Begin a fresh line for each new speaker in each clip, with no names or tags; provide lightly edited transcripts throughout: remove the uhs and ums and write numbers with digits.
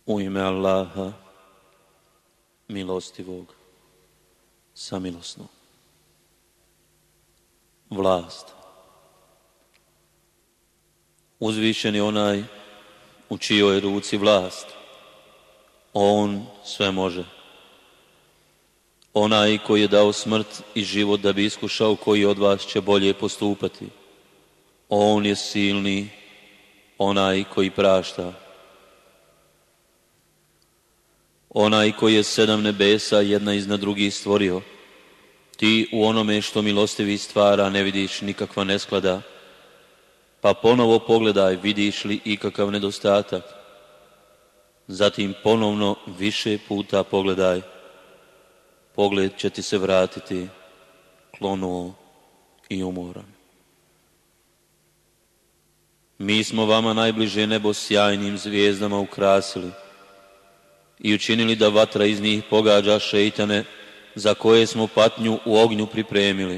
U ime Allaha, milostivog, samilosnog. Vlast. Uzvišen je onaj u čijoj ruci vlast. On sve može. Onaj koji je dao smrt i život da bi iskušao koji od vas će bolje postupati. On je silni, onaj koji prašta. Onaj koji je 7 nebesa jedna iznad drugih stvorio. Ti u onome što milostivi stvara ne vidiš nikakva nesklada, pa ponovo pogledaj vidiš li ikakav nedostatak. Zatim ponovno više puta pogledaj. Pogled će ti se vratiti klonuo i umoran. Mi smo vama najbliže nebo sjajnim zvijezdama ukrasili i učinili da vatra iz njih pogađa šeitane za koje smo patnju u ognju pripremili.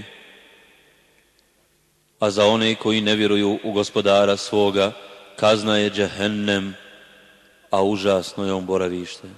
A za one koji ne vjeruju u gospodara svoga, kazna je džehennem, a užasno je on boravište.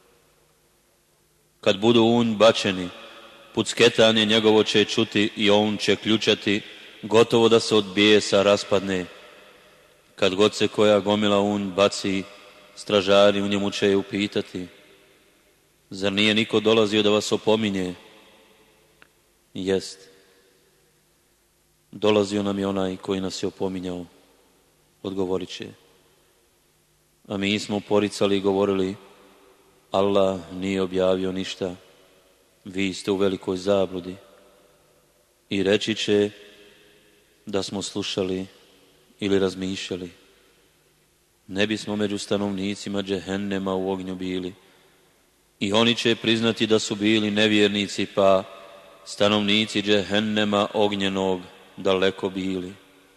Kad budu u njega bačeni, pucketanje njegovo će čuti i on će ključati, gotovo da se od bijesa raspadne. Kad god se koja gomila u njega baci, stražari u njemu će je upitati: zar nije niko dolazio da vas opominje? Jest. Dolazio nam je onaj koji nas je opominjao, odgovorit će. A mi smo poricali i govorili: Allah nije objavio ništa, vi ste u velikoj zabludi. I reći će da smo slušali ili razmišljali, ne bismo među stanovnicima džehennema u ognju bili. I oni će priznati da su bili nevjernici, pa stanovnici džehennema ognjenog daleko bili.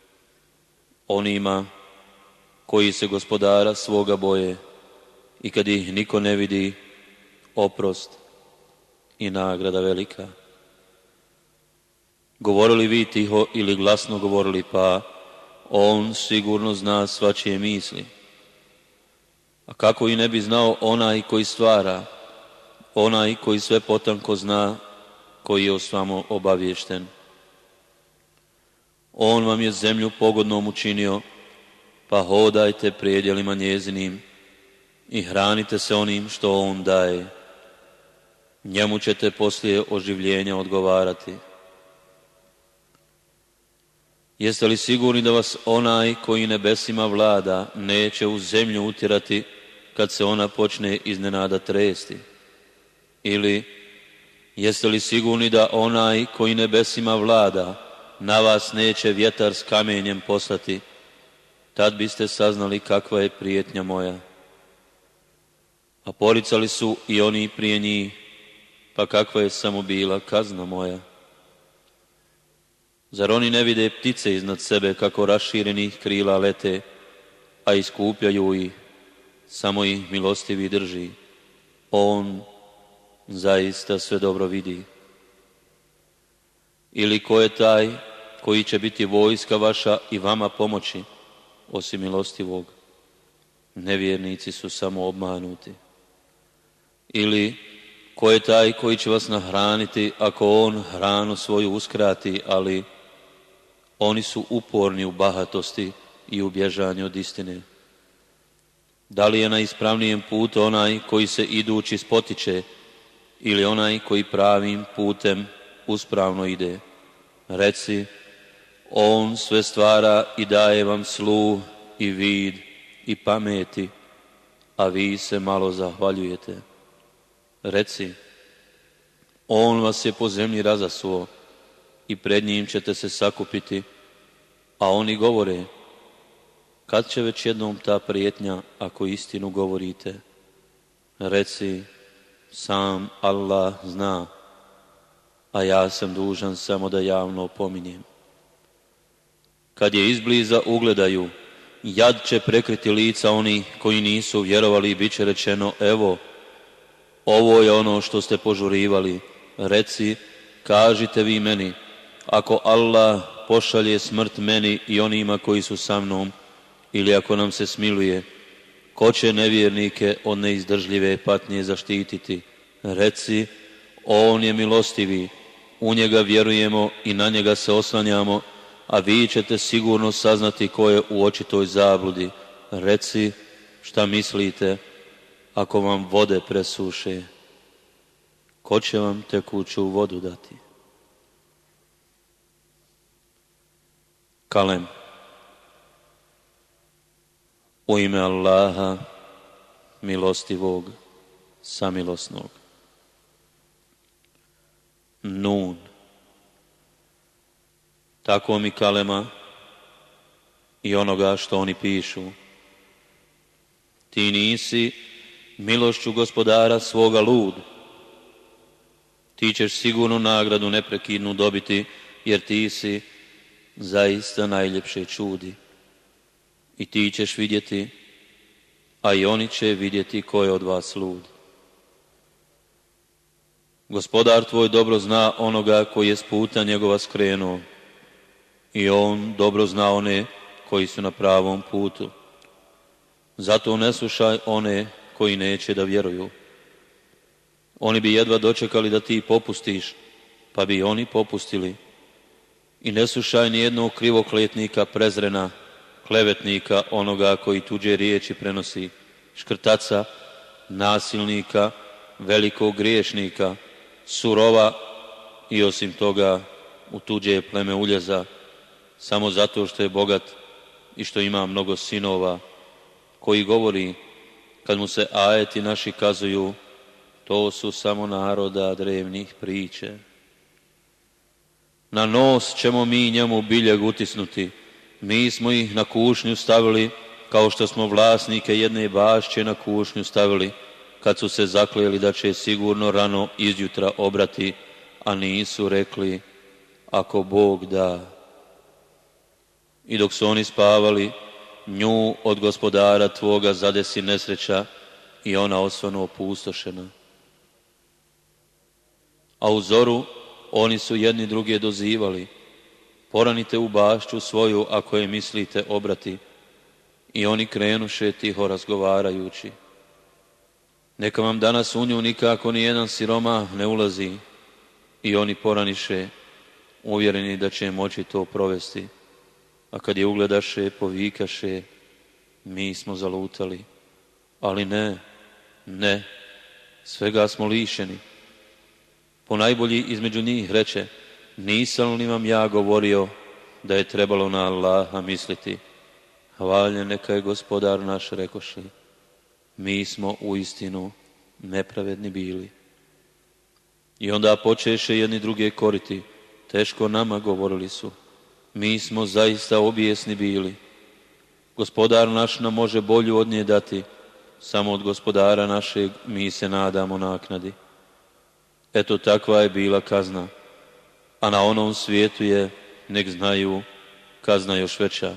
Onima koji se gospodara svoga boje i kad ih niko ne vidi, oprost i nagrada velika. Govorili vi tiho ili glasno govorili, pa on sigurno zna svačije misli. A kako i ne bi znao onaj koji stvara, onaj koji sve potanko zna, koji je o svemu obaviješten. On vam je zemlju pogodnom učinio, pa hodajte predjelima njezinim i hranite se onim što on daje. Njemu ćete poslije oživljenja odgovarati. Jeste li sigurni da vas onaj koji nebesima vlada neće u zemlju utjerati kad se ona počne iznenada tresti? Ili jeste li sigurni da onaj koji nebesima vlada na vas neće vjetar s kamenjem poslati? Tad biste saznali kakva je prijetnja moja. A poricali su i oni prije njih, pa kakva je samo bila kazna moja. Zar oni ne vide ptice iznad sebe kako raširenih krila lete, a iskupljaju ih, samo ih milostivi drži. On zaista sve dobro vidi. Ili ko je taj koji će biti vojska vaša i vama pomoći, osim milostivog? Nevjernici su samo obmanuti. Ili ko je taj koji će vas nahraniti ako on hranu svoju uskrati, ali oni su uporni u bahatosti i u bježanju od istine. Da li je na ispravnijem putu onaj koji se idući spotiče ili onaj koji pravim putem uspravno ide? Reci, on sve stvara i daje vam sluh i vid i pameti, a vi se malo zahvaljujete. Reci, on vas je po zemlji razasuo i pred njim ćete se sakupiti, a oni govore: kad će već jednom ta prijetnja ako istinu govorite? Reci, sam Allah zna, a ja sam dužan samo da javno opominjem. Kad je izbliza ugledaju, jad će prekriti lica onih koji nisu vjerovali i bit će rečeno: evo, ovo je ono što ste požurivali. Reci, kažite vi meni, ako Allah pošalje smrt meni i onima koji su sa mnom, ili ako nam se smiluje, ko će nevjernike od neizdržljive patnje zaštititi? Reci, on je milostivi, u njega vjerujemo i na njega se oslanjamo, a vi ćete sigurno saznati ko je u očitoj zabludi. Reci, šta mislite, ako vam vode presuše, ko će vam tekuću vodu dati? Kalem. U ime Allaha, milostivog, samilosnog. Nun. Tako mi kalema i onoga što oni pišu. Ti nisi milošću gospodara svoga lud. Ti ćeš sigurno nagradu neprekidnu dobiti, jer ti si zaista najljepše čudi. I ti ćeš vidjeti, a i oni će vidjeti ko je od vas lud. Gospodar tvoj dobro zna onoga koji je s puta njegova skrenuo, i on dobro zna one koji su na pravom putu. Zato ne slušaj one koji neće da vjeruju. Oni bi jedva dočekali da ti popustiš, pa bi oni popustili. I ne slušaj nijednog krivokletnika prezrena, klevetnika, onoga koji tuđe riječi prenosi, škrtaca, nasilnika, velikog griješnika, surova i osim toga u tuđe pleme uljeza, samo zato što je bogat i što ima mnogo sinova, koji govori, kad mu se ajeti naši kazuju, to su samo naroda drevnih priče. Na nos ćemo mi njemu biljeg utisnuti, mi smo ih na kušnju stavili, kao što smo vlasnike jedne bašće na kušnju stavili, kad su se zaklijeli da će sigurno rano izjutra obrati, a nisu rekli, ako Bog da. I dok su oni spavali, nju od gospodara tvoga zadesi nesreća i ona osvano opustošena. A u zoru oni su jedni druge dozivali, poranite u bašću svoju ako je mislite obrati, i oni krenuše tiho razgovarajući. Neka vam danas u nju nikako ni jedan siromah ne ulazi, i oni poraniše, uvjereni da će moći to provesti. A kad je ugledaše, povikaše, mi smo zalutali. Ali ne, svega smo lišeni. Ponajbolji između njih reče, nisam li vam ja govorio da je trebalo na Allaha misliti? Hvaljen neka je gospodar naš, rekoše, mi smo uistinu nepravedni bili. I onda počeše jedni druge koriti, teško nama, govorili su, mi smo zaista obijesni bili. Gospodar naš nam može bolju od nje dati, samo od gospodara našeg mi se nadamo naknadi. Eto, takva je bila kazna, a na onom svijetu je, nek znaju, kazna još veća.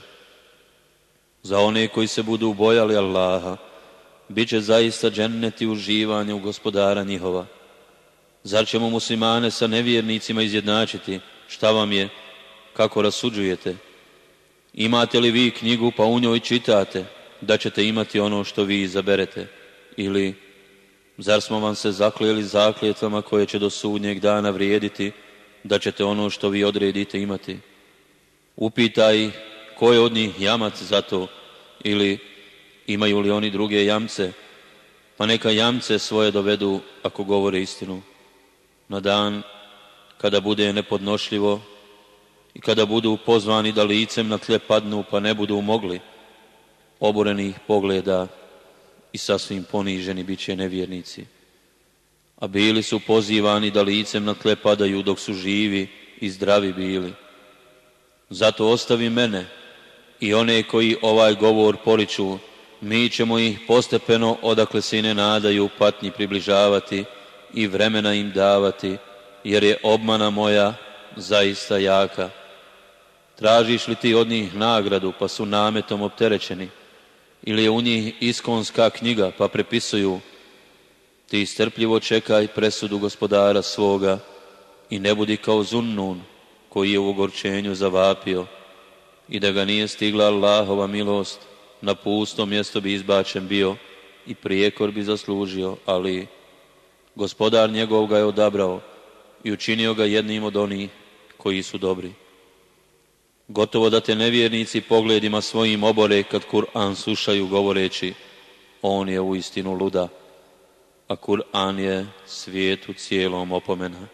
Za one koji se budu bojali Allaha, bit će zaista dženneti uživanje u gospodara njihova. Zar ćemo muslimane sa nevjernicima izjednačiti? Šta vam je? Kako rasuđujete? Imate li vi knjigu pa u njoj čitate da ćete imati ono što vi izaberete? Ili zar smo vam se zaklijeli zakljetvama koje će do sudnjeg dana vrijediti da ćete ono što vi odredite imati? Upitaj ko je od njih jamac za to, ili imaju li oni druge jamce, pa neka jamce svoje dovedu ako govore istinu. Na dan kada bude nepodnošljivo i kada budu pozvani da licem na tle padnu pa ne budu mogli, oborenih pogleda i sasvim poniženi bit će nevjernici. A bili su pozivani da licem na tle padaju dok su živi i zdravi bili. Zato ostavi mene i one koji ovaj govor poriču, mi ćemo ih postepeno odakle se i ne nadaju patnji približavati i vremena im davati, jer je obmana moja zaista jaka. Tražiš li ti od njih nagradu pa su nametom opterećeni, ili je u njih iskonska knjiga pa prepisuju? Ti strpljivo čekaj presudu gospodara svoga i ne budi kao Zunnun koji je u ogorčenju zavapio i da ga nije stigla Allahova milost, na pusto mjesto bi izbačen bio i prijekor bi zaslužio, ali Gospodar njegov ga je odabrao i učinio ga jednim od onih koji su dobri. Gotovo da te nevjernici pogledima svojim obore kad Kur'an slušaju govoreći on je uistinu luda, a Kur'an je svijetu cijelom opomena.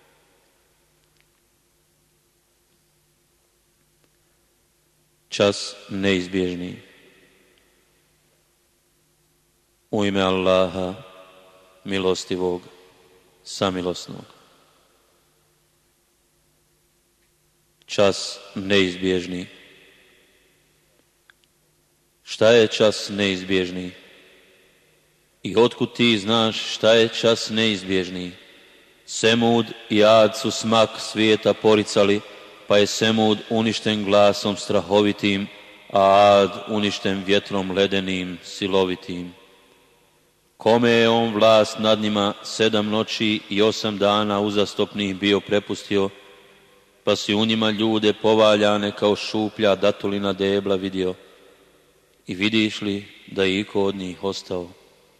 Čas neizbježni. U ime Allaha, milostivog, samilosnog. Čas neizbježni. Šta je čas neizbježni? I otkud ti znaš šta je čas neizbježni? Semud i Ad su smak svijeta poricali, pa je Semud uništen glasom strahovitim, a Ad uništen vjetrom ledenim, silovitim. Kome je on vlast nad njima 7 noći i 8 dana uzastopnih bio prepustio, pa si u njima ljude povaljane kao šuplja datulina debla vidio. I vidiš li da je iko od njih ostao?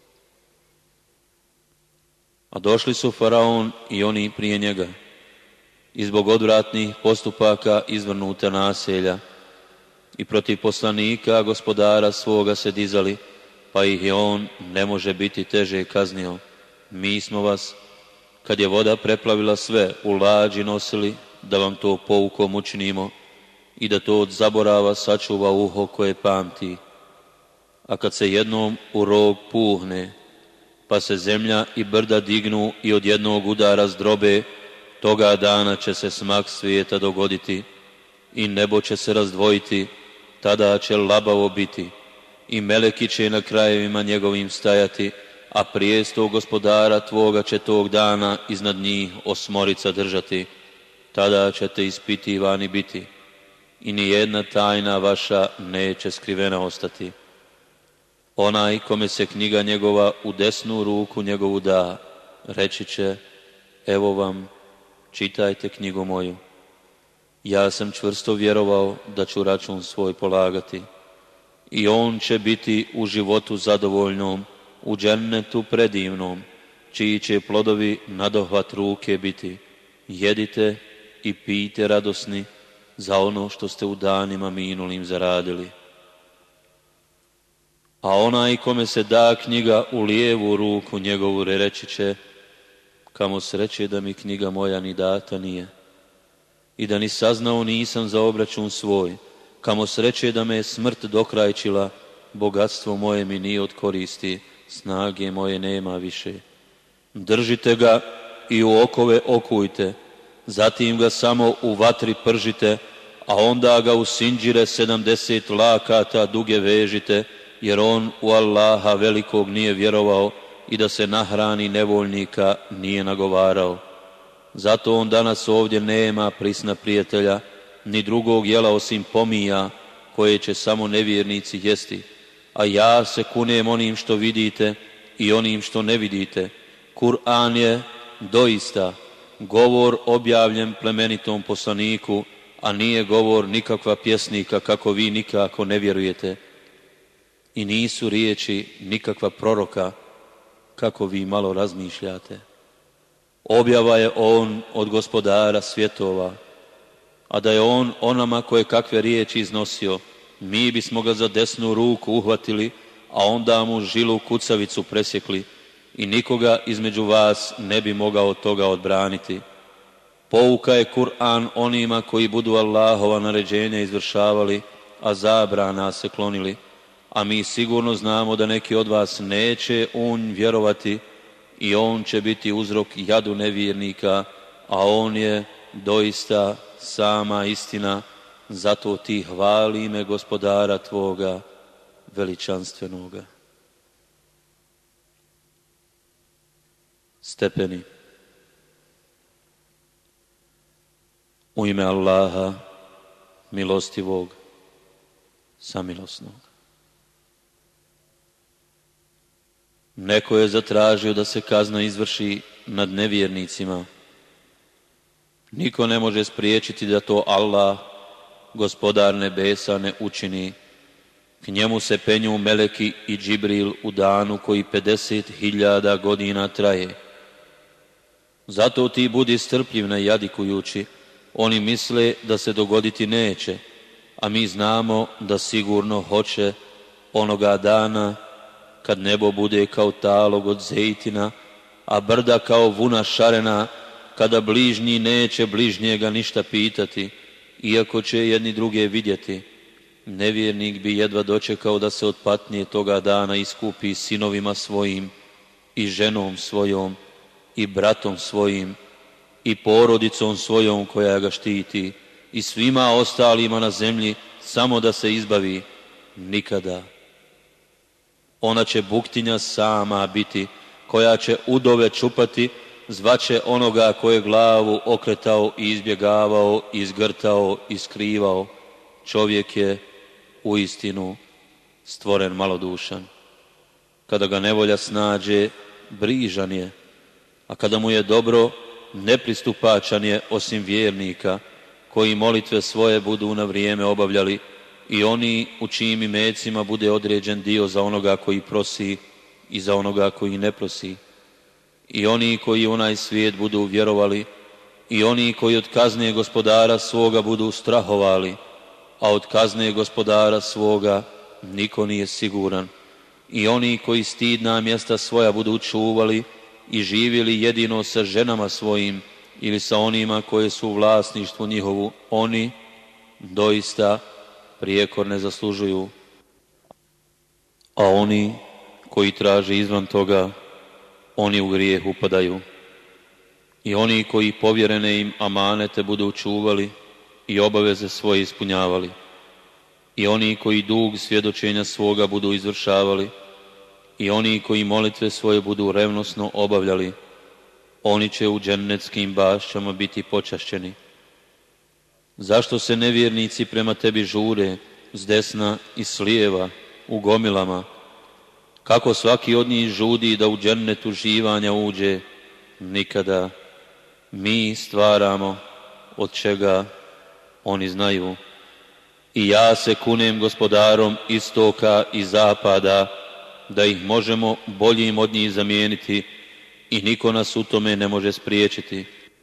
A došli su Faraon i oni prije njega, i zbog odvratnih postupaka izvrnuta naselja, i protiv poslanika Gospodara svoga se dizali, pa ih je on ne može biti teže kaznio. Mi smo vas, kad je voda preplavila sve, u lađi nosili, da vam to poukom učinimo i da to od zaborava sačuva uho koje pamti. A kad se jednom u rog puhne, pa se zemlja i brda dignu i od jednog udara zdrobe, toga dana će se smak svijeta dogoditi i nebo će se razdvojiti, tada će labavo biti i meleki će na krajevima njegovim stajati, a prijestol Gospodara tvoga će tog dana iznad njih 8 držati. Tada ćete ispitivani biti i nijedna tajna vaša neće skrivena ostati. Onaj kome se knjiga njegova u desnu ruku njegovu da, reći će, evo vam, čitajte knjigu moju. Ja sam čvrsto vjerovao da ću račun svoj polagati. I on će biti u životu zadovoljnom, u džennetu predivnom, čiji će plodovi nadohvat ruke biti. Jedite i pijte radosni za ono što ste u danima minulim zaradili. A onaj kome se da knjiga u lijevu ruku njegovu reći će, kamo sreće da mi knjiga moja ni data nije i da ni saznao nisam za obračun svoj, kamo sreće da me je smrt dokrajčila, bogatstvo moje mi nije od koristi, snage moje nema više. Držite ga i u okove okujte, zatim ga samo u vatri pržite, a onda ga u sinđire 70 lakata duge vežite, jer on u Allaha velikog nije vjerovao i da se nahrani nevoljnika nije nagovarao. Zato on danas ovdje nema prisna prijatelja, ni drugog jela osim pomija, koje će samo nevjernici jesti. A ja se kunem onim što vidite i onim što ne vidite. Kur'an je doista govor objavljen plemenitom poslaniku, a nije govor nikakva pjesnika kako vi nikako ne vjerujete. I nisu riječi nikakva proroka kako vi malo razmišljate. Objava je on od Gospodara svjetova, a da je on onama koje kakve riječi iznosio, mi bismo ga za desnu ruku uhvatili, a onda mu žilu kucavicu presjekli i nikoga između vas ne bi mogao toga odbraniti. Pouka je Kur'an onima koji budu Allahova naređenja izvršavali, a zabrana se klonili. A mi sigurno znamo da neki od vas neće vjerovati i on će biti uzrok jadu nevjernika, a on je doista sama istina, zato ti hvali ime Gospodara tvoga veličanstvenoga. Stepeni. U ime Allaha, milostivog, samilosnog. Neko je zatražio da se kazna izvrši nad nevjernicima. Niko ne može spriječiti da to Allah, Gospodar nebesa, ne učini, K njemu se penju meleki i Džibril u danu koji 50.000 godina traje. Zato ti budi strpljiv ne jadikujući, oni misle da se dogoditi neće, a mi znamo da sigurno hoće onoga dana kad nebo bude kao talog od zejtina, a brda kao vuna šarena, kada bližnji neće bližnjega ništa pitati, iako će jedni druge vidjeti. Nevjernik bi jedva dočekao da se od patnje toga dana iskupi sinovima svojim i ženom svojom i bratom svojim i porodicom svojom koja ga štiti i svima ostalima na zemlji, samo da se izbavi. Nikada. Ona će buktinja sama biti, koja će udove čupati, zvaće onoga koje glavu okretao i izbjegavao, izgrtao i skrivao. Čovjek je uistinu stvoren malodušan. Kada ga nevolja snađe, brižan je, a kada mu je dobro, nepristupačan je osim vjernika, koji molitve svoje budu na vrijeme obavljali i oni u čijim imecima bude određen dio za onoga koji prosi i za onoga koji ne prosi. I oni koji onaj svijet budu vjerovali i oni koji od kazne gospodara svoga budu strahovali, a od kazne gospodara svoga niko nije siguran. I oni koji stidna mjesta svoja budu čuvali i živjeli jedino sa ženama svojim ili sa onima koje su u vlasništvu njihovu, oni doista prijekor ne zaslužuju. A oni koji traže izvan toga, oni u grijeh upadaju. I oni koji povjerene im amanete budu čuvali i obaveze svoje ispunjavali. I oni koji dug svjedočenja svoga budu izvršavali. I oni koji molitve svoje budu revnosno obavljali, oni će u džennetskim bašćama biti počašćeni. Zašto se nevjernici prema tebi žure s desna i s lijeva u gomilama? Kako svaki od njih žudi da u džennet uživanja uđe? Nikada. Mi stvaramo od čega oni znaju. I ja se kunem gospodarom istoka i zapada, da ih možemo boljim od njih zamijeniti i niko nas u tome ne može spriječiti.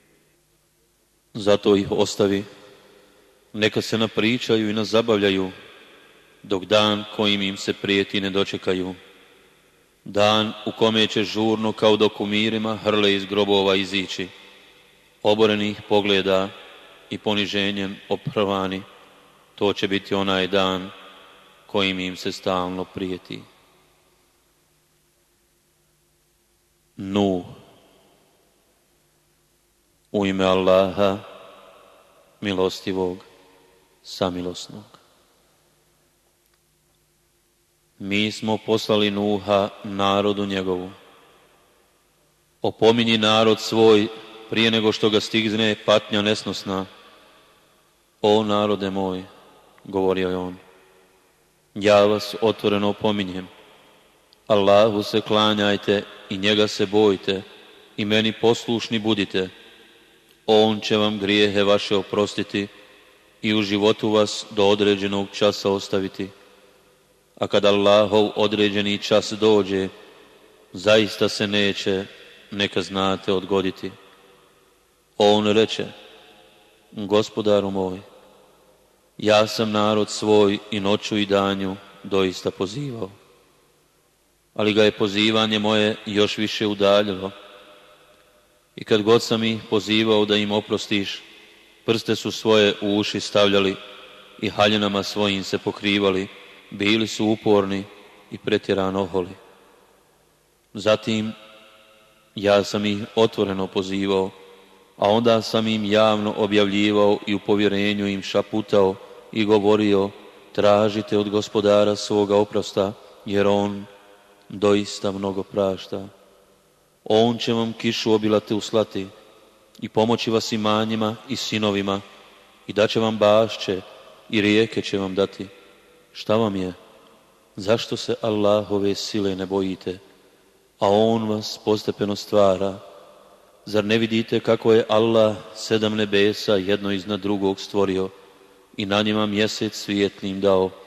Zato ih ostavi, neka se napričaju i nazabavljaju, dok dan kojim im se prijeti ne dočekaju. Dan u kome će žurno kao dok umirima hrle iz grobova izići, oborenih pogleda i poniženjem oprvani. To će biti onaj dan kojim im se stalno prijeti. Nuh. U ime Allaha, milostivog, samilosnog. Mi smo poslali Nuha narodu njegovu. Opominji narod svoj prije nego što ga stigne patnja nesnosna. O narode moj, govorio je on, ja vas otvoreno opominjem. Allahu se klanjajte i njega se bojte i meni poslušni budite. On će vam grijehe vaše oprostiti i u životu vas do određenog časa ostaviti. A kad Allahov određeni čas dođe, zaista se neće, neka znate, odgoditi. On reče, gospodaru moj, ja sam narod svoj i noću i danju doista pozivao. Ali ga je pozivanje moje još više udaljilo. I kad god sam ih pozivao da im oprostiš, prste su svoje u uši stavljali i haljinama svojim se pokrivali, bili su uporni i pretjerano oholi. Zatim ja sam ih otvoreno pozivao, a onda sam im javno objavljivao i u povjerenju im šaputao i govorio, tražite od gospodara svoga oprosta, jer on doista mnogo prašta. On će vam kišu obilate uslati i pomoći vas imanjima i sinovima i daće vam bašće i rijeke će vam dati. Šta vam je? Zašto se Allahove sile ne bojite? A on vas postepeno stvara. Zar ne vidite kako je Allah 7 nebesa jedno iznad drugog stvorio i na njima mjesec svijetlim dao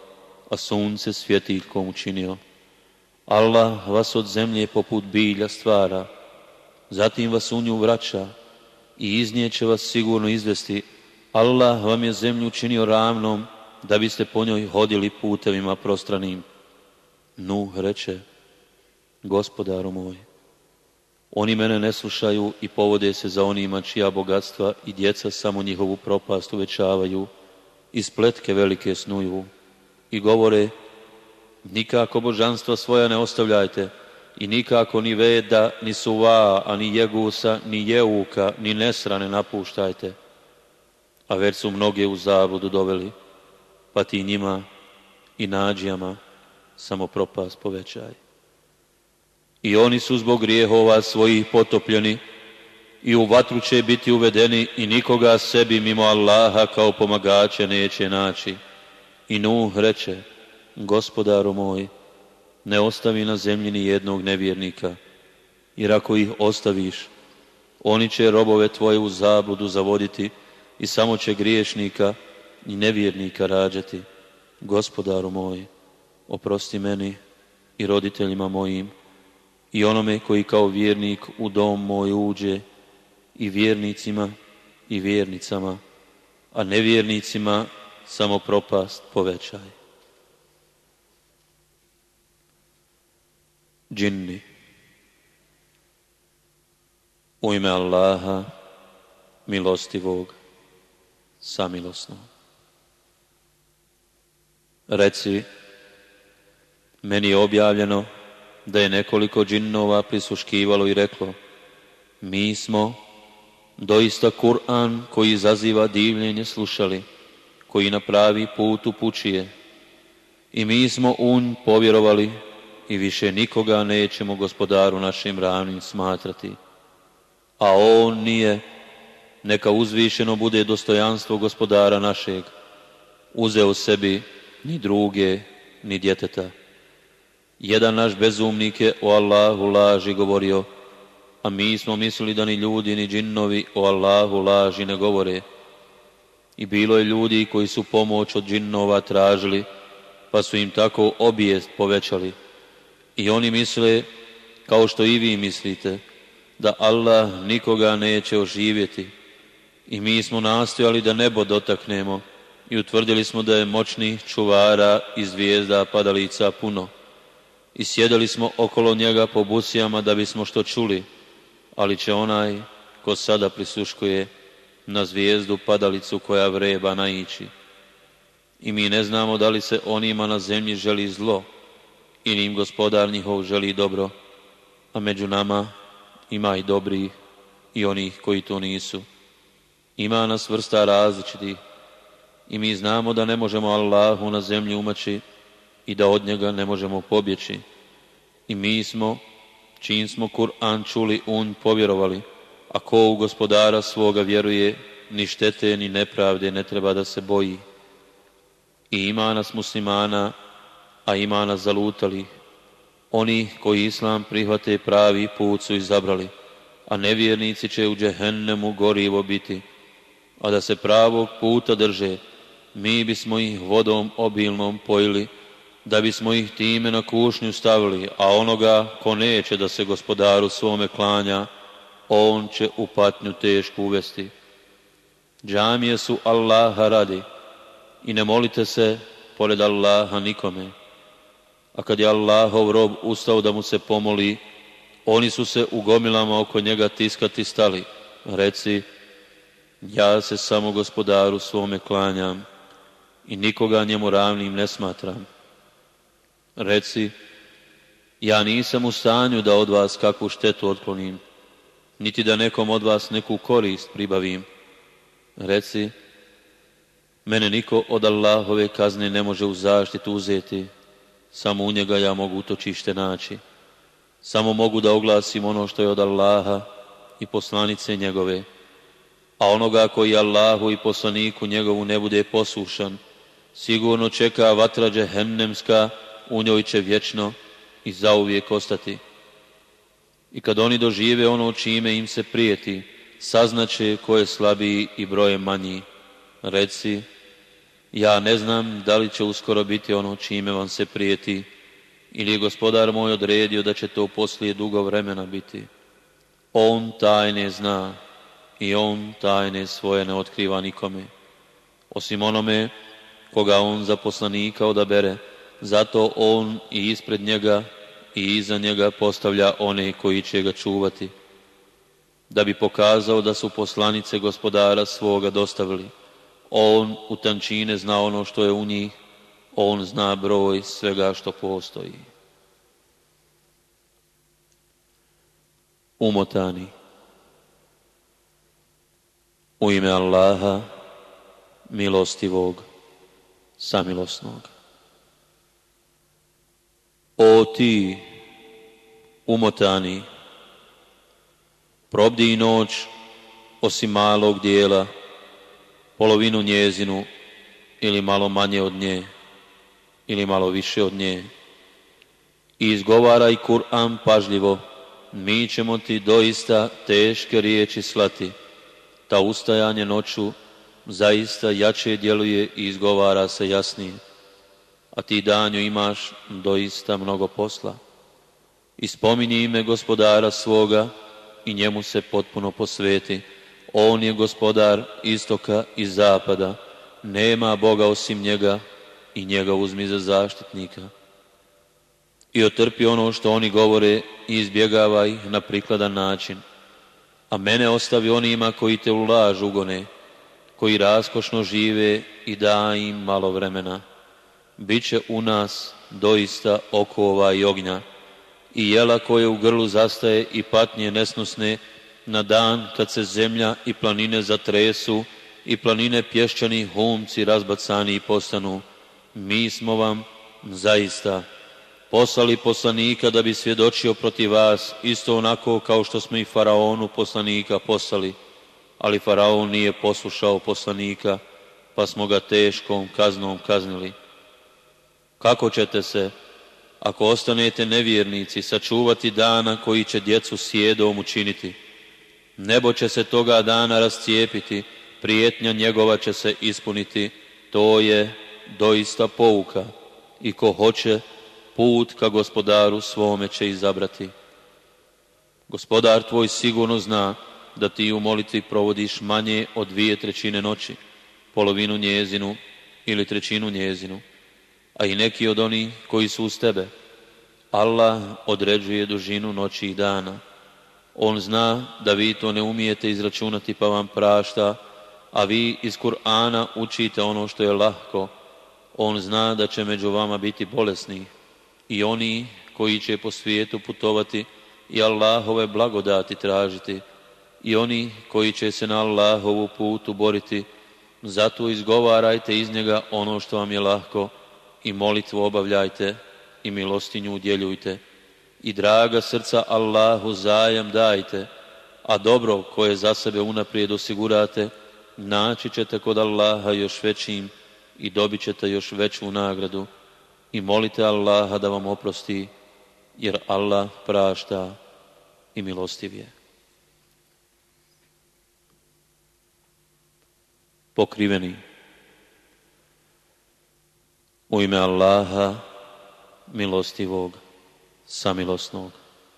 a sunce svjetiljkom učinio. Allah vas od zemlje poput bilja stvara, zatim vas u nju vraća i iz nje će vas sigurno izvesti. Allah vam je zemlju učinio ravnom, da biste po njoj hodili putevima prostranim. Nuh reče: Gospodaru moj, oni mene ne slušaju i povode se za onima čija bogatstva i djeca samo njihovu propast uvećavaju i spletke velike snuju i govore: nikako božanstva svoja ne ostavljajte i nikako ni Veda, ni Suva, a ni Jegusa, ni Jeuka, ni Nesra ne napuštajte. A već su mnoge u zabludu doveli, pa ti njima i nađijama samo propast povećaj. I oni su zbog grijehova svojih potopljeni i u vatru će biti uvedeni i nikoga sebi mimo Allaha kao pomagače neće naći. I Nuh reče: Gospodaru moj, ne ostavi na zemlji ni jednog nevjernika, jer ako ih ostaviš, oni će robove tvoje u zabludu zavoditi i samo će griješnika i nevjernika rađati. Gospodaru moj, oprosti meni i roditeljima mojim i onome koji kao vjernik u dom moj uđe, i vjernicima i vjernicama, a nevjernicima samo propast povećaj. Džinni. U ime Allaha, milostivog, samilosnog. Reci, meni je objavljeno da je nekoliko džinnova prisluškivalo i reklo: mi smo doista Kur'an koji izaziva divljenje slušali, koji na pravi put upućuje, i mi smo u nj povjerovali i više nikoga nećemo gospodaru našim ravnim smatrati. A on nije, neka uzvišeno bude dostojanstvo gospodara našeg, uzeo sebi ni druge, ni djeteta. Jedan naš bezumnik je o Allahu laži govorio, a mi smo mislili da ni ljudi ni džinnovi o Allahu laži ne govore. I bilo je ljudi koji su pomoć od džinnova tražili, pa su im tako obijest povećali. I oni misle, kao što i vi mislite, da Allah nikoga neće oživjeti. I mi smo nastojali da nebo dotaknemo i utvrdili smo da je moćnih čuvara i zvijezda padalica puno. I sjedali smo okolo njega po busijama da bismo što čuli, ali će onaj ko sada prisluškuje na zvijezdu padalicu koja vreba naići. I mi ne znamo da li se onima na zemlji želi zlo ili im gospodar njihov želi dobro, a među nama ima i dobrih i onih koji to nisu. Ima nas vrsta različitih i mi znamo da ne možemo Allahu na zemlji umaći i da od njega ne možemo pobjeći. I mi smo, čim smo Kur'an čuli, u nj povjerovali, a ko u gospodara svoga vjeruje, ni štete ni nepravde ne treba da se boji. I ima nas muslimana, a ima nas zalutali. Oni koji islam prihvate pravi put su izabrali, a nevjernici će u džehennemu gorivo biti. A da se pravog puta drže, mi bismo ih vodom obilnom pojili, da bismo ih time na kušnju stavili, a onoga ko neće da se gospodaru svome klanja, on će u patnju tešku uvesti. Džamije su Allaha radi i ne molite se pored Allaha nikome. A kad je Allahov rob ustao da mu se pomoli, oni su se u gomilama oko njega tiskati stali. Reci, ja se samo gospodaru svome klanjam i nikoga njemu ravnim ne smatram. Reci, ja nisam u stanju da od vas kakvu štetu otklonim, niti da nekom od vas neku korist pribavim. Reci, mene niko od Allahove kazne ne može u zaštitu uzeti, samo u njega ja mogu utočište naći. Samo mogu da oglasim ono što je od Allaha i poslanice njegove, a onoga koji Allahu i poslaniku njegovu ne bude poslušan, sigurno čeka vatra džehennemska, u njoj će vječno i zauvijek ostati. I kad oni dožive ono čime im se prijeti, saznaće ko je slabiji i brojem manji. Reci, ja ne znam da li će uskoro biti ono čime vam se prijeti, ili je Gospodar moj odredio da će to poslije dugo vremena biti. On tajne zna i on tajne svoje ne otkriva nikome, osim onome koga on za poslanika odabere. Zato on i ispred njega i iza njega postavlja one koji će ga čuvati, da bi pokazao da su poslanice Gospodara svoga dostavili. On u tančine zna ono što je u njih, on zna broj svega što postoji. Umotani. U ime Allaha, milostivog, samilosnog. O ti, umotani, probdi noć osim malog dijela, polovinu njezinu ili malo manje od nje, ili malo više od nje. I izgovaraj Kur'an pažljivo, mi ćemo ti doista teške riječi slati. Ta ustajanje noću zaista jače djeluje i izgovara se jasnije, a ti danju imaš doista mnogo posla. I spominji ime Gospodara svoga i njemu se potpuno posveti. On je Gospodar istoka i zapada, nema Boga osim njega i njega uzmi za zaštitnika. I otrpi ono što oni govore i izbjegavaj na prikladan način. A mene ostavi onima koji te u laž ugone, koji raskošno žive i daj im malo vremena. Biće u nas doista okova i ognja i jela koje u grlu zastaje i patnje nesnosne na dan kad se zemlja i planine zatresu i planine pješčani humci razbacani i postanu. Mi smo vam zaista poslali poslanika da bi svjedočio protiv vas, isto onako kao što smo i Faraonu poslanika poslali, ali Faraon nije poslušao poslanika, pa smo ga teškom kaznom kaznili. Kako ćete se, ako ostanete nevjernici, sačuvati dana koji će djecu sjedom učiniti? Nebo će se toga dana rascijepiti, prijetnja njegova će se ispuniti, to je doista pouka i ko hoće, put ka Gospodaru svome će izabrati. Gospodar tvoj sigurno zna da ti u molitvi provodiš manje od 2/3 noći, polovinu njezinu ili 1/3 njezinu, a i neki od onih koji su uz tebe. Allah određuje dužinu noći i dana. On zna da vi to ne umijete izračunati pa vam prašta, a vi iz Kur'ana učite ono što je lahko. On zna da će među vama biti bolesni i oni koji će po svijetu putovati i Allahove blagodati tražiti i oni koji će se na Allahovu putu boriti. Zato izgovarajte iz njega ono što vam je lahko i molitvu obavljajte i milostinju udjeljujte i draga srca Allahu zajam dajte, a dobro koje za sebe unaprijed osigurate naći ćete kod Allaha još većim i dobit ćete još veću nagradu. I molite Allaha da vam oprosti, jer Allah prašta i milostiv je. Pokriveni. U ime Allaha, milostivog, samilosnog.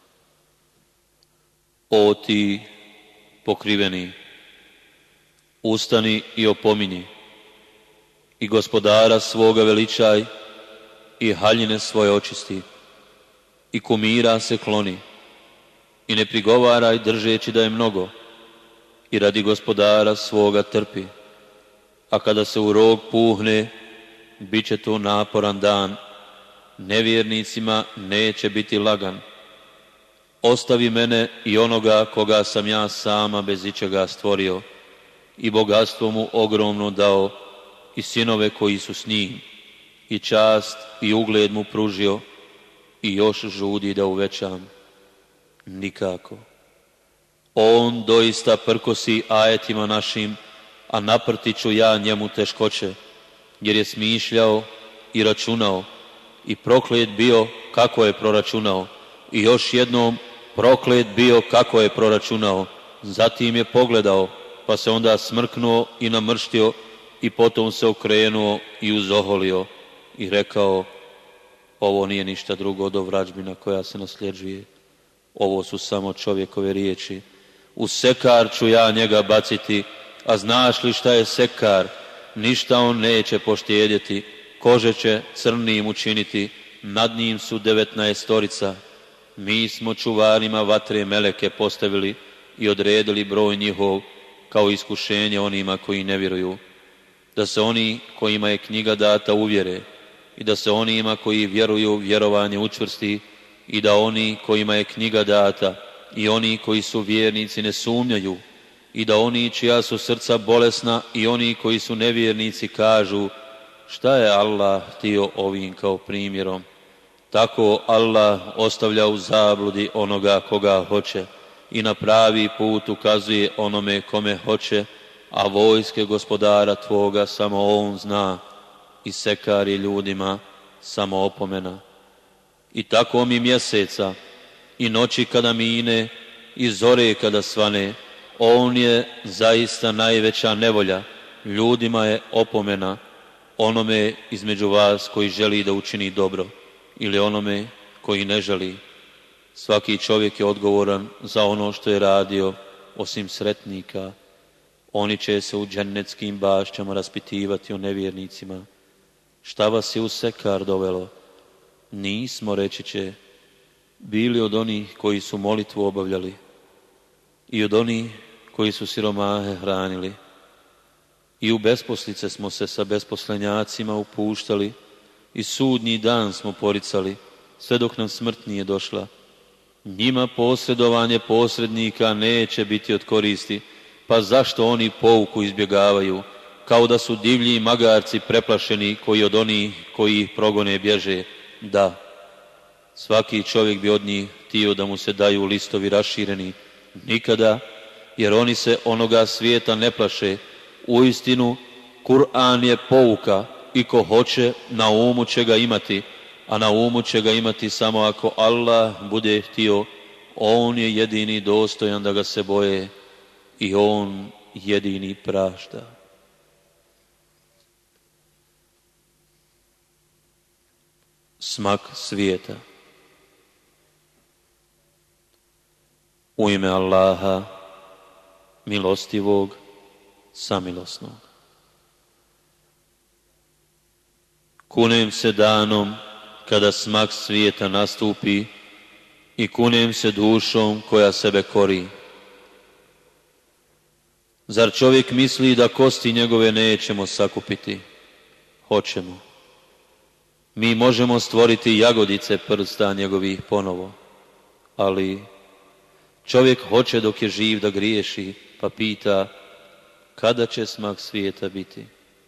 O ti pokriveni, ustani i opominji i Gospodara svoga veličaj i haljine svoje očisti i kumira se kloni i ne prigovaraj držeći da je mnogo i radi Gospodara svoga trpi, a kada se u rog puhne bit će to naporan dan, nevjernicima neće biti lagan. Ostavi mene i onoga koga sam ja sama bez ičega stvorio i bogatstvo mu ogromno dao i sinove koji su s njim i čast i ugled mu pružio i još žudi da uvećam. Nikako. On doista prkosi ajetima našim, a naprtit ću ja njemu teškoće, jer je smišljao i računao i proklet bio kako je proračunao i još jednom proklet bio kako je proračunao. Zatim je pogledao, pa se onda smrknuo i namrštio i potom se okrenuo i uzoholio i rekao: ovo nije ništa drugo od vrađbina koja se nasljeđuje. Ovo su samo čovjekove riječi. U sekar ću ja njega baciti, a znaš li šta je sekar? Ništa on neće poštedjeti, kože će crnim učiniti, nad njim su 19. Mi smo čuvarima vatre meleke postavili i odredili broj njihov kao iskušenje onima koji ne vjeruju, da se oni kojima je knjiga data uvjere i da se onima koji vjeruju vjerovanje učvrsti i da oni kojima je knjiga data i oni koji su vjernici ne sumnjaju i da oni čija su srca bolesna i oni koji su nevjernici kažu: šta je Allah htio ovim kao primjerom? Tako Allah ostavlja u zabludi onoga koga hoće i na pravi put ukazuje onome kome hoće, a vojske gospodara tvoga samo on zna i sekar je ljudima samo opomena. I tako mi mjeseca i noći kada mine i zore kada svane, on je zaista najveća nevolja, ljudima je opomena, onome između vas koji želi da učini dobro ili onome koji ne želi. Svaki čovjek je odgovoran za ono što je radio, osim sretnika. Oni će se u džennetskim bašćama raspitivati o nevjernicima: šta vas je u sekar dovelo? Nismo, reći će, bili od onih koji su molitvu obavljali i od onih koji su siromahe hranili. I u besposlice smo se sa besposlenjacima upuštali i sudnji dan smo poricali, sve dok nam smrt nije došla. Njima posredovanje posrednika neće biti od koristi, pa zašto oni pouku izbjegavaju, kao da su divlji magarci preplašeni koji od onih koji ih progone bježe? Da, svaki čovjek bi od njih htio da mu se daju listovi rašireni. Nikada, jer oni se onoga svijeta ne plaše. Uistinu, Kur'an je pouka i ko hoće na umu će ga imati, a na umu će ga imati samo ako Allah bude htio. On je jedini dostojan da ga se boje i on jedini prašta. Smak svijeta. U ime Allaha, milostivog, samilosnog. Kunem se danom kada smak svijeta nastupi i kunem se dušom koja sebe kori. Zar čovjek misli da kosti njegove nećemo sakupiti? Hoćemo. Mi možemo stvoriti jagodice prsta njegovih ponovo, ali čovjek hoće dok je živ da griješi, pa pita: kada će smak svijeta biti?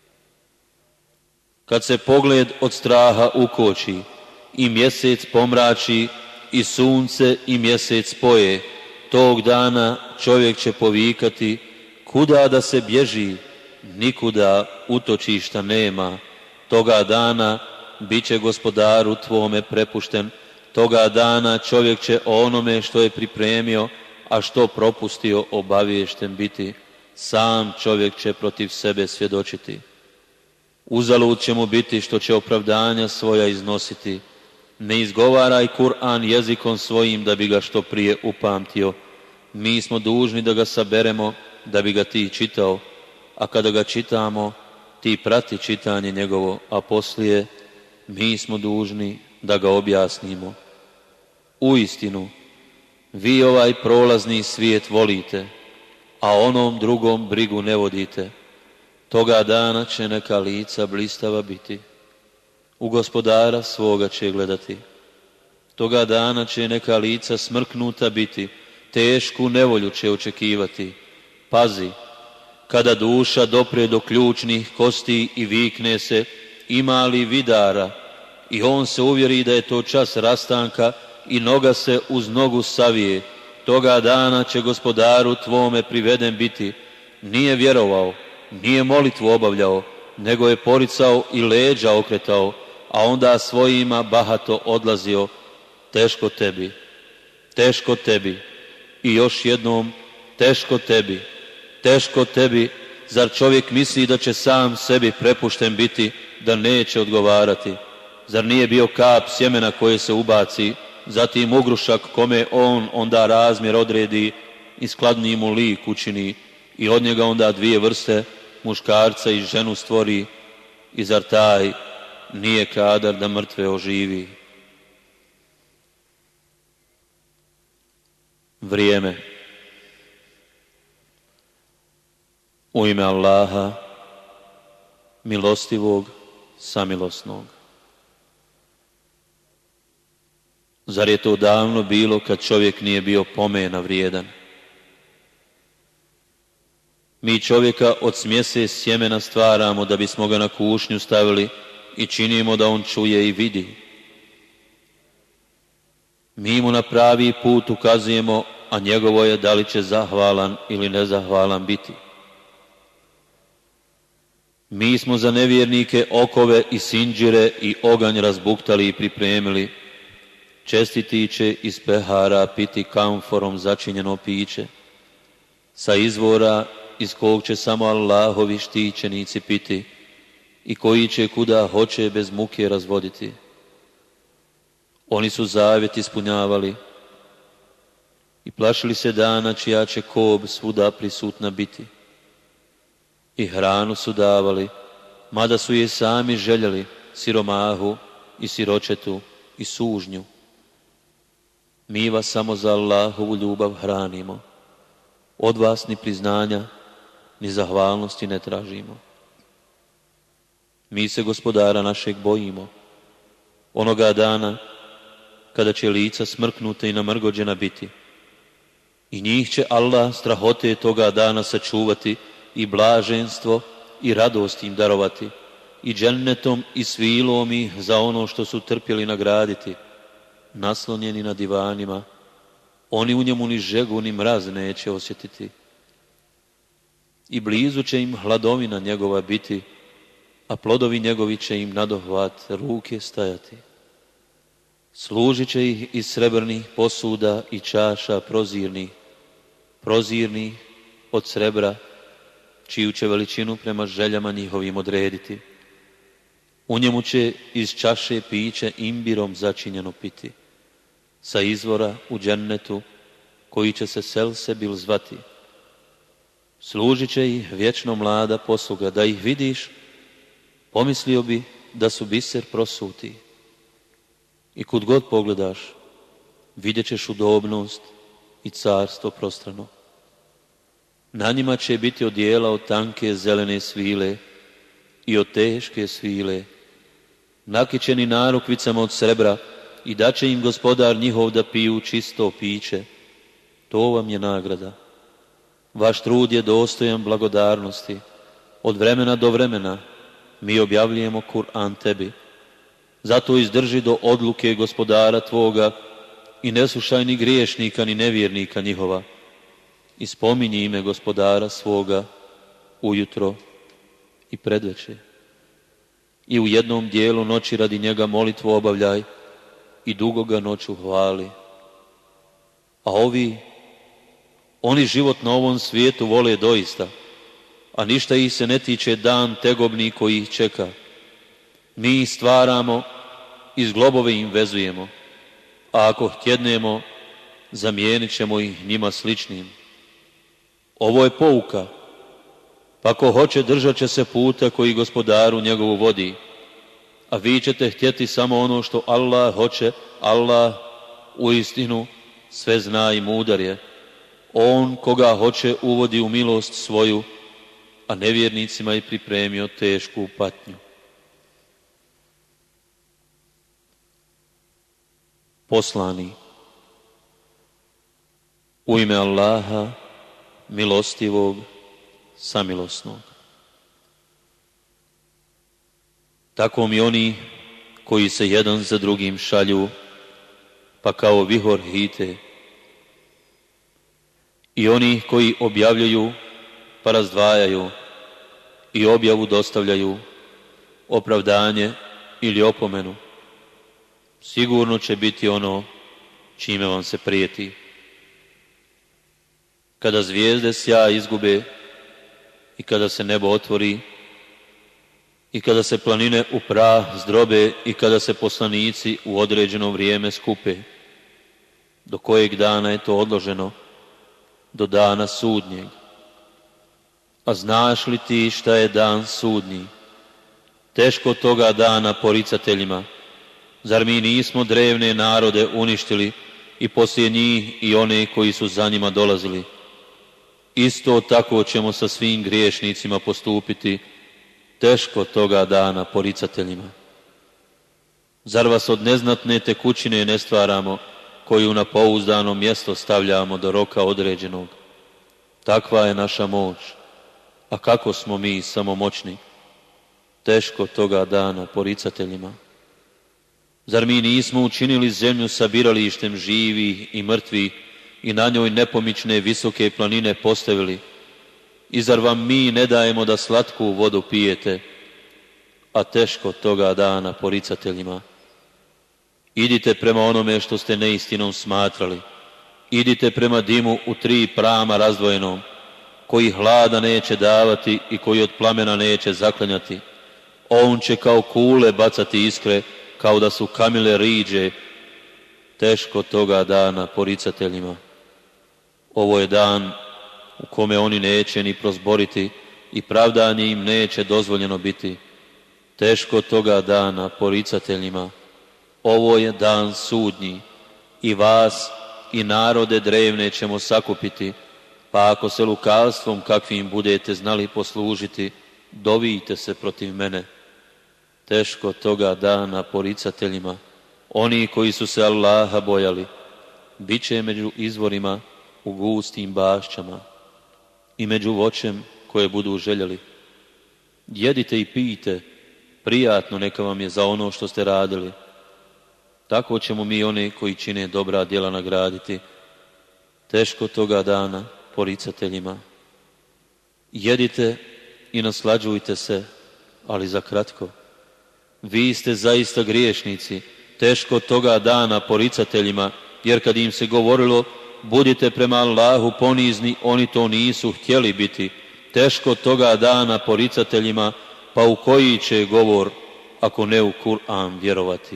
Kad se pogled od straha ukoči i mjesec pomrači i sunce i mjesec spoje, tog dana čovjek će povikati: kuda da se bježi? Nikuda utočišta nema. Toga dana bit će gospodaru tvome prepušten. Toga dana čovjek će o onome što je pripremio, a što propustio obaviješten biti. Sam čovjek će protiv sebe svjedočiti. Uzalud će mu biti što će opravdanja svoja iznositi. Ne izgovaraj Kur'an jezikom svojim da bi ga što prije upamtio. Mi smo dužni da ga saberemo da bi ga ti čitao, a kada ga čitamo, ti prati čitanje njegovo, a poslije mi smo dužni da ga objasnimo. Uistinu, vi ovaj prolazni svijet volite, a onom drugom brigu ne vodite. Toga dana će neka lica blistava biti, u gospodara svoga će gledati. Toga dana će neka lica smrknuta biti, tešku nevolju će očekivati. Pazi, kada duša dopre do ključnih kosti i vikne se: ima li vidara? I on se uvjeri da je to čas rastanka i noga se uz nogu savije. Toga dana će gospodaru tvome priveden biti. Nije vjerovao, nije molitvu obavljao, nego je poricao i leđa okretao, a onda svojima bahato odlazio. Teško tebi, teško tebi. I još jednom, teško tebi, teško tebi, zar čovjek misli da će sam sebi prepušten biti, da neće odgovarati? Zar nije bio kap sjemena koje se ubaci, zatim ugrušak kome on onda razmjer odredi i skladni mu lik učini i od njega onda dvije vrste, muškarca i ženu stvori, i zar taj nije kadar da mrtve oživi? Vrijeme. U ime Allaha, milostivog, samilosnog. Zar je to davno bilo kad čovjek nije bio pomena vrijedan? Mi čovjeka od smjese sjemena stvaramo da bismo ga na kušnju stavili i činimo da on čuje i vidi. Mi mu na pravi put ukazujemo, a njegovo je da li će zahvalan ili nezahvalan biti. Mi smo za nevjernike okove i sinđire i oganj razbuktali i pripremili. Čestiti će iz pehara piti kamforom začinjeno piće, sa izvora iz kog će samo Allahovi štićenici piti i koji će kuda hoće bez muke razvoditi. Oni su zavjet ispunjavali i plašili se dana čija će kob svuda prisutna biti. I hranu su davali, mada su je sami željeli, siromahu i siročetu i sužnju. Mi vas samo za Allahovu ljubav hranimo. Od vas ni priznanja, ni zahvalnosti ne tražimo. Mi se Gospodara našeg bojimo, onoga dana kada će lica smrknuta i namrgođena biti. I njih će Allah strahote toga dana sačuvati i blaženstvo i radost im darovati i džennetom i svilom ih za ono što su trpjeli nagraditi, naslonjeni na divanima. Oni u njemu ni žegu ni mraz neće osjetiti. I blizu će im hladovina njegova biti, a plodovi njegovi će im nadohvat ruke stajati. Služit će ih iz srebrnih posuda i čaša prozirnih od srebra, čiju će veličinu prema željama njihovim odrediti. U njemu će iz čaše piće imbirom začinjeno piti, sa izvora u džennetu, koji će se Selsebil zvati. Služit će ih vječno mlada posluga, da ih vidiš, pomislio bi da su biser prosuti. I kud god pogledaš, vidjet ćeš udobnost i carstvo prostrano. Na njima će biti odijela od tanke zelene svile i od teške svile, nakićeni narukvicama od srebra, i daće im Gospodar njihov da piju čisto piće. To vam je nagrada. Vaš trud je dostojan blagodarnosti. Od vremena do vremena mi objavljujemo Kur'an tebi. Zato izdrži do odluke Gospodara tvoga i ne slušaj ni griješnika ni nevjernika njihova. I spominji ime Gospodara svoga ujutro i predveče. I u jednom dijelu noći radi njega molitvu obavljaj i dugo ga noću hvali. A oni život na ovom svijetu vole doista, a ništa ih se ne tiče dan tegobni koji ih čeka. Mi ih stvaramo i zglobove im vezujemo, a ako htjednemo, zamijenit ćemo ih njima sličnim. Ovo je pouka, pa ko hoće držat će se puta koji Gospodaru njegovu vodi, a vi ćete htjeti samo ono što Allah hoće. Allah uistinu sve zna i mudar je. On koga hoće uvodi u milost svoju, a nevjernicima je pripremio tešku patnju. Poslani. U ime Allaha, milostivog, samilosnog. Tako mi oni koji se jedan za drugim šalju, pa kao vihor hite, i oni koji objavljuju pa razdvajaju i objavu dostavljaju, opravdanje ili opomenu, sigurno će biti ono čime vam se prijeti. Kada zvijezde sjaj izgube i kada se nebo otvori, i kada se planine u prah zdrobe, i kada se poslanici u određeno vrijeme skupe. Do kojeg dana je to odloženo? Do dana sudnjeg. A znaš li ti šta je dan sudnji? Teško toga dana poricateljima. Zar mi nismo drevne narode uništili i poslije njih i one koji su za njima dolazili? Isto tako ćemo sa svim griješnicima postupiti. Teško toga dana poricateljima. Zar vas od neznatne tekućine ne stvaramo, koju na pouzdano mjesto stavljamo do roka određenog? Takva je naša moć. A kako smo mi samomoćni? Teško toga dana poricateljima. Zar mi nismo učinili zemlju sabiralištem živih i mrtvih i na njoj nepomične visoke planine postavili? I zar vam mi ne dajemo da slatku vodu pijete? A teško toga dana poricateljima. Idite prema onome što ste neistinom smatrali. Idite prema dimu u 3 prama razdvojenom, koji hlada neće davati i koji od plamena neće zaklanjati. On će kao kule bacati iskre, kao da su kamile riđe. Teško toga dana poricateljima. Ovo je dan u kome oni neće ni prozboriti i pravdanje im neće dozvoljeno biti. Teško toga dana poricateljima. Ovo je dan sudnji i vas i narode drevne ćemo sakupiti, pa ako se lukavstvom kakvim budete znali poslužiti, dovijte se protiv mene. Teško toga dana poricateljima. Oni koji su se Allaha bojali, bit će među izvorima u gustim bašćama i među voćem koje budu željeli. Jedite i pijte, prijatno neka vam je za ono što ste radili. Tako ćemo mi one koji čine dobra djela nagraditi. Teško toga dana poricateljima. Jedite i naslađujte se, ali za kratko. Vi ste zaista griješnici. Teško toga dana poricateljima, jer kad im se govorilo budite prema Allahu ponizni, oni to nisu htjeli biti. Teško toga dana poricateljima, pa u koji će govor, ako ne u Kur'an, vjerovati?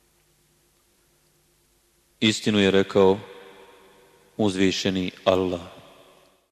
Istinu je rekao uzvišeni Allah.